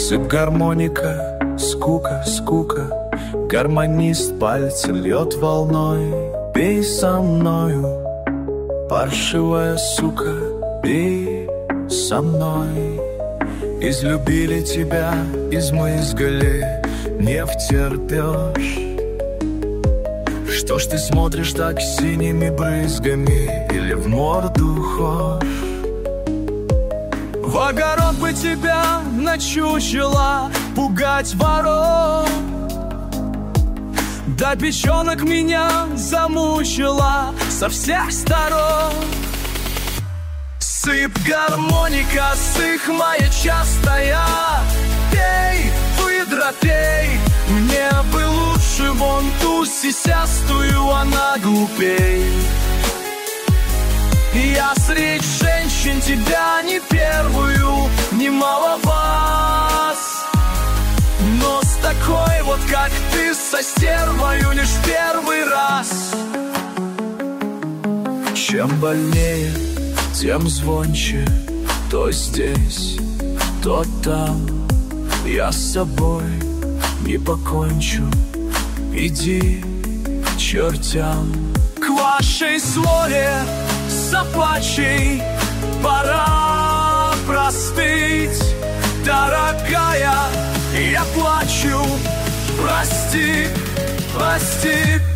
Сыпь гармоника, скука, скука. Гармонист пальцы льет волной. Пей со мною, паршивая сука, пей со мной. Излюбили тебя, измызгали, не втерпешь. Что ж ты смотришь так синими брызгами, или в морду хошь? В огород бы тебя начучила, пугать воров. Да печенок меня замучила со всех сторон. Сыпь гармоника, сых моя частая. Пей, выдра, пей. Мне бы лучше вон ту сисястую, она глупей. Я среди женщин тебя не первую, немало вас. Но с такой вот, как ты, со стервою лишь первый раз. Чем больнее, тем звонче. То здесь, то там. Я с собой не покончу. Иди к чертям. К вашей своре собачьей пора простыть. Дорогая, я плачу, прости, прости.